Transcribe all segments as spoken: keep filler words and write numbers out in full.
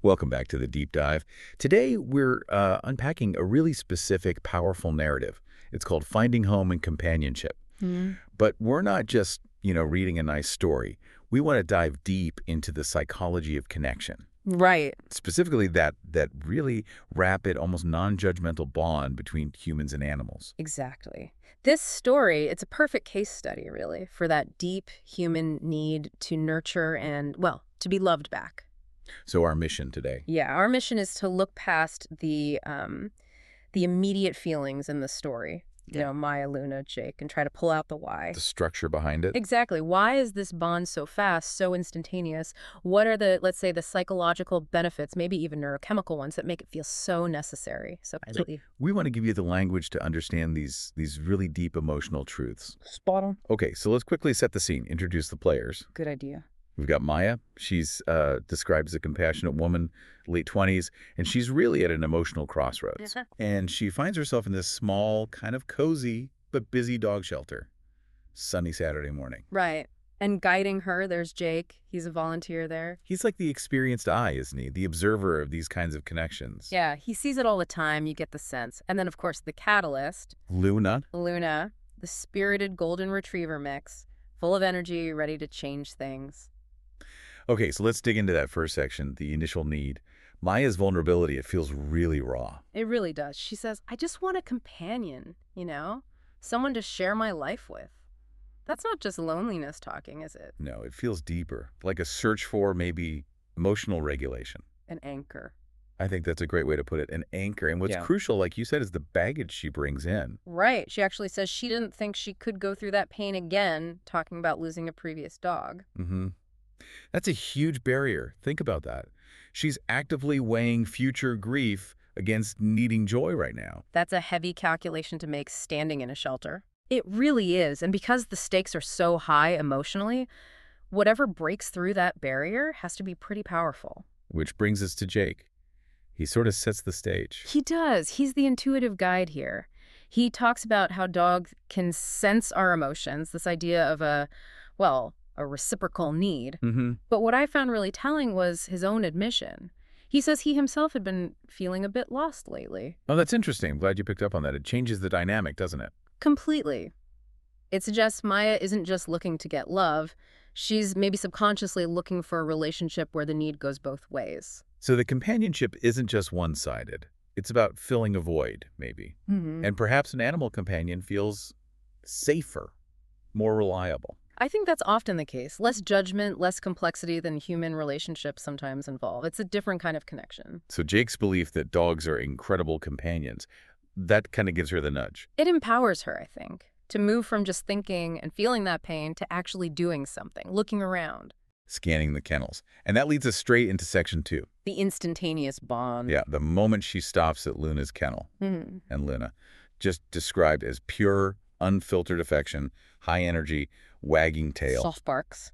Welcome back to the deep dive. Today, we're uh, unpacking a really specific, powerful narrative. It's called Finding Home and Companionship. Mm. But we're not just, you know, reading a nice story. We want to dive deep into the psychology of connection. Right. Specifically, that that really rapid, almost non-judgmental bond between humans and animals. Exactly. This story, it's a perfect case study, really, for that deep human need to nurture and, well, to be loved back. So our mission today. Yeah, our mission is to look past the um, the immediate feelings in the story. You Yeah. know, Maya, Luna, Jake, and try to pull out the why. The structure behind it. Exactly. Why is this bond so fast, so instantaneous? What are the, let's say, the psychological benefits, maybe even neurochemical ones, that make it feel so necessary, so completely? We want to give you the language to understand these, these really deep emotional truths. Spot on. Okay, so let's quickly set the scene, introduce the players. Good idea. We've got Maya. She's uh, described as a compassionate woman, late twenties, and she's really at an emotional crossroads. And she finds herself in this small, kind of cozy, but busy dog shelter. Sunny Saturday morning. Right. And guiding her, there's Jake. He's a volunteer there. He's like the experienced eye, isn't he? The observer of these kinds of connections. Yeah, he sees it all the time. You get the sense. And then, of course, the catalyst, Luna. Luna, the spirited golden retriever mix, full of energy, ready to change things. Okay, so let's dig into that first section, the initial need. Maya's vulnerability, it feels really raw. It really does. She says, I just want a companion, you know? Someone to share my life with. That's not just loneliness talking, is it? No, it feels deeper, like a search for maybe emotional regulation. An anchor. I think that's a great way to put it, an anchor. And what's Yeah. crucial, like you said, is the baggage she brings in. Right. She actually says she didn't think she could go through that pain again, talking about losing a previous dog. Mm-hmm. That's a huge barrier. Think about that. She's actively weighing future grief against needing joy right now. That's a heavy calculation to make standing in a shelter. It really is. And because the stakes are so high emotionally, whatever breaks through that barrier has to be pretty powerful. Which brings us to Jake. He sort of sets the stage. He does. He's the intuitive guide here. He talks about how dogs can sense our emotions, this idea of a, well, a reciprocal need. Mm-hmm. But what I found really telling was his own admission. He says he himself had been feeling a bit lost lately. Oh, that's interesting. I'm glad you picked up on that. It changes the dynamic, doesn't it? Completely. It suggests Maya isn't just looking to get love. She's maybe subconsciously looking for a relationship where the need goes both ways. So the companionship isn't just one-sided. It's about filling a void, maybe. Mm-hmm. And perhaps an animal companion feels safer, more reliable. I think that's often the case. Less judgment, less complexity than human relationships sometimes involve. It's a different kind of connection. So Jake's belief that dogs are incredible companions, that kind of gives her the nudge. It empowers her, I think, to move from just thinking and feeling that pain to actually doing something, looking around. Scanning the kennels. And that leads us straight into section two. The instantaneous bond. Yeah, the moment she stops at Luna's kennel. Mm-hmm. And Luna, just described as pure, unfiltered affection, high energy, wagging tail. Soft barks.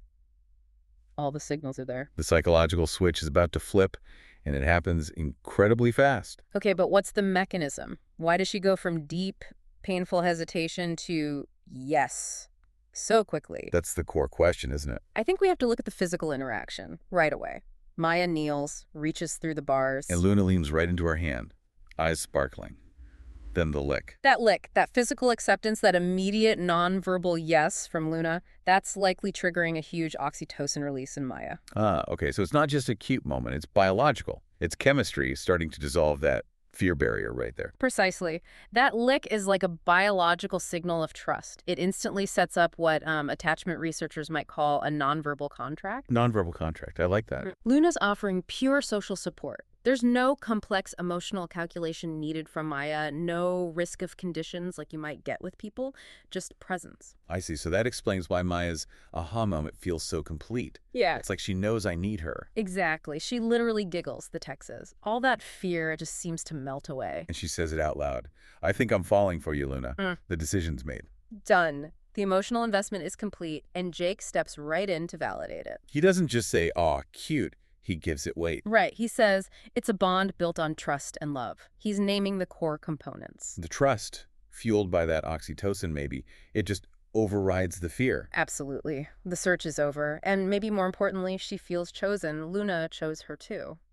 All the signals are there. The psychological switch is about to flip, and it happens incredibly fast. Okay, but what's the mechanism? Why does she go from deep, painful hesitation to yes so quickly? That's the core question, isn't it? I think we have to look at the physical interaction right away. Maya kneels, reaches through the bars. And Luna leans right into her hand, eyes sparkling. Then the lick. That lick, that physical acceptance, that immediate nonverbal yes from Luna, that's likely triggering a huge oxytocin release in Maya. Ah, okay, so it's not just a cute moment, it's biological. It's chemistry starting to dissolve that fear barrier right there. Precisely. That lick is like a biological signal of trust. It instantly sets up what um, attachment researchers might call a nonverbal contract. Nonverbal contract, I like that. Luna's offering pure social support. There's no complex emotional calculation needed from Maya, no risk of conditions like you might get with people, just presence. I see, so that explains why Maya's aha moment feels so complete. Yeah. It's like she knows I need her. Exactly. She literally giggles, the text says. All that fear just seems to melt away. And she says it out loud. I think I'm falling for you, Luna. Mm. The decision's made. Done. The emotional investment is complete, and Jake steps right in to validate it. He doesn't just say, aw, cute. He gives it weight. Right. He says it's a bond built on trust and love. He's naming the core components. The trust, fueled by that oxytocin maybe, it just overrides the fear. Absolutely. The search is over. And maybe more importantly, she feels chosen. Luna chose her too.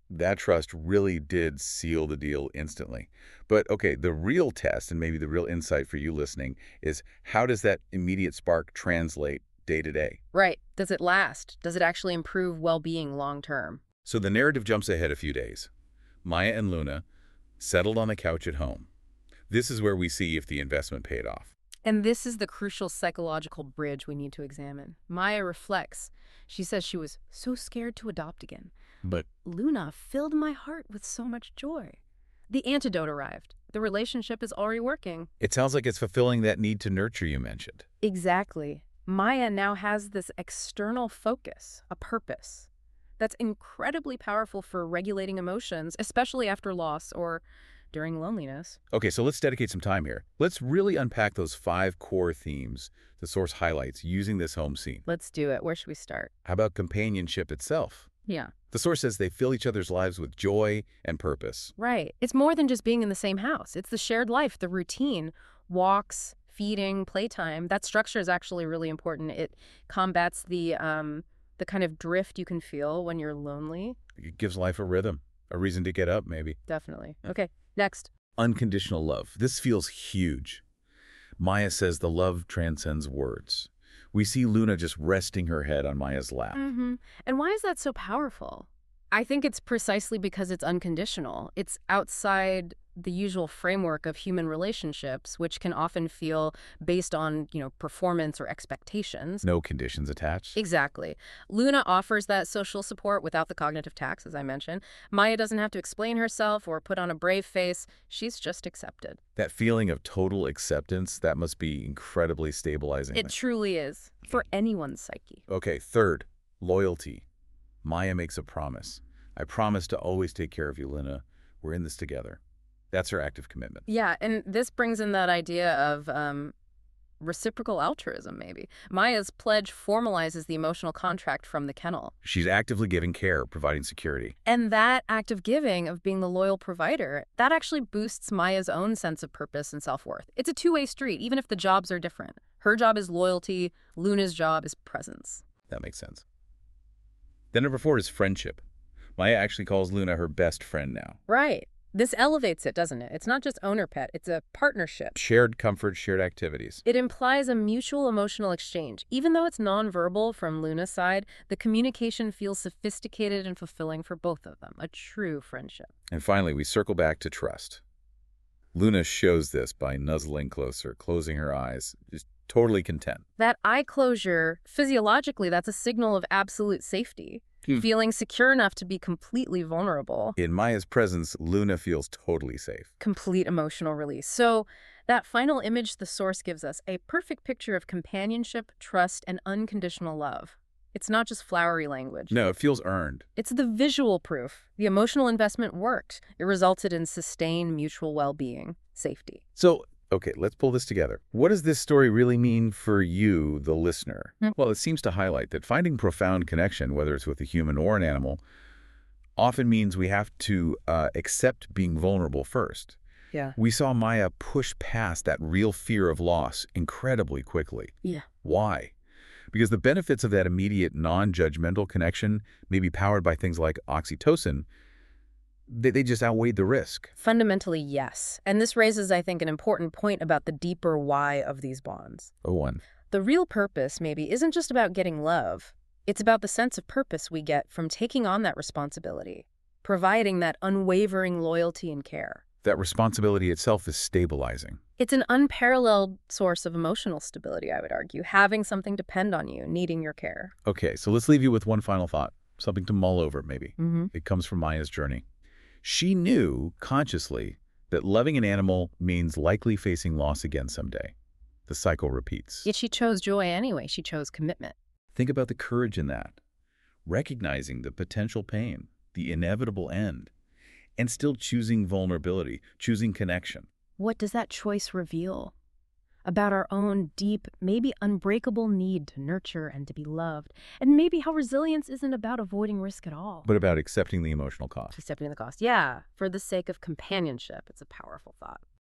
That trust really did seal the deal instantly. But okay, the real test, and maybe the real insight for you listening, is how does that immediate spark translate day to day? Right. Does it last? Does it actually improve well-being long term? So the narrative jumps ahead a few days. Maya and Luna settled on the couch at home. This is where we see if the investment paid off. And this is the crucial psychological bridge we need to examine. Maya reflects. She says she was so scared to adopt again. But Luna filled my heart with so much joy. The antidote arrived. The relationship is already working. it sounds like it's fulfilling that need to nurture you mentioned. Exactly. Maya now has this external focus, a purpose. That's incredibly powerful for regulating emotions, especially after loss or during loneliness. Okay, so let's dedicate some time here. Let's really unpack those five core themes the source highlights using this home scene. Let's do it. Where should we start? How about companionship itself? Yeah. The source says they fill each other's lives with joy and purpose. Right. It's more than just being in the same house. It's the shared life, the routine, walks, feeding, playtime. That structure is actually really important. It combats the um, the kind of drift you can feel when you're lonely. It gives life a rhythm, a reason to get up, maybe. Definitely. Okay, next. Unconditional love. This feels huge. Maya says the love transcends words. We see Luna just resting her head on Maya's lap. Mm-hmm. And why is that so powerful? I think it's precisely because it's unconditional. It's outside the usual framework of human relationships, which can often feel based on, you know, performance or expectations. No conditions attached. Exactly. Luna offers that social support without the cognitive tax, as I mentioned. Maya doesn't have to explain herself or put on a brave face. She's just accepted. That feeling of total acceptance, that must be incredibly stabilizing. It truly is, for anyone's psyche. Okay, third, loyalty. Maya makes a promise. I promise to always take care of you, Luna. We're in this together. That's her active commitment. Yeah, and this brings in that idea of um, reciprocal altruism, maybe. Maya's pledge formalizes the emotional contract from the kennel. She's actively giving care, providing security. And that act of giving, of being the loyal provider, that actually boosts Maya's own sense of purpose and self-worth. It's a two-way street, even if the jobs are different. Her job is loyalty, Luna's job is presence. That makes sense. Then number four is friendship. Maya actually calls Luna her best friend now. Right. This elevates it, doesn't it? It's not just owner-pet, it's a partnership. Shared comfort, shared activities. It implies a mutual emotional exchange. Even though it's nonverbal from Luna's side, the communication feels sophisticated and fulfilling for both of them. A true friendship. And finally, we circle back to trust. Luna shows this by nuzzling closer, closing her eyes, just totally content. That eye closure, physiologically, that's a signal of absolute safety. Hmm. Feeling secure enough to be completely vulnerable. In Maya's presence, Luna feels totally safe. Complete emotional release. So that final image the source gives us, a perfect picture of companionship, trust, and unconditional love. It's not just flowery language. No, it feels earned. It's the visual proof. The emotional investment worked. It resulted in sustained mutual well-being, safety. So, okay, let's pull this together. What does this story really mean for you, the listener? Hmm. Well, it seems to highlight that finding profound connection, whether it's with a human or an animal, often means we have to uh, accept being vulnerable first. Yeah. We saw Maya push past that real fear of loss incredibly quickly. Yeah. Why? Because the benefits of that immediate, non-judgmental connection may be powered by things like oxytocin. They, they just outweighed the risk. Fundamentally, yes. And this raises, I think, an important point about the deeper why of these bonds. Oh, one. The real purpose, maybe, isn't just about getting love. It's about the sense of purpose we get from taking on that responsibility, providing that unwavering loyalty and care. That responsibility itself is stabilizing. It's an unparalleled source of emotional stability, I would argue, having something depend on you, needing your care. Okay, so let's leave you with one final thought, something to mull over, maybe. Mm-hmm. It comes from Maya's journey. She knew, consciously, that loving an animal means likely facing loss again someday. The cycle repeats. Yet she chose joy anyway. She chose commitment. Think about the courage in that. Recognizing the potential pain, the inevitable end, and still choosing vulnerability, choosing connection. What does that choice reveal? About our own deep, maybe unbreakable need to nurture and to be loved, and maybe how resilience isn't about avoiding risk at all. But about accepting the emotional cost. Accepting the cost, yeah, for the sake of companionship. It's a powerful thought.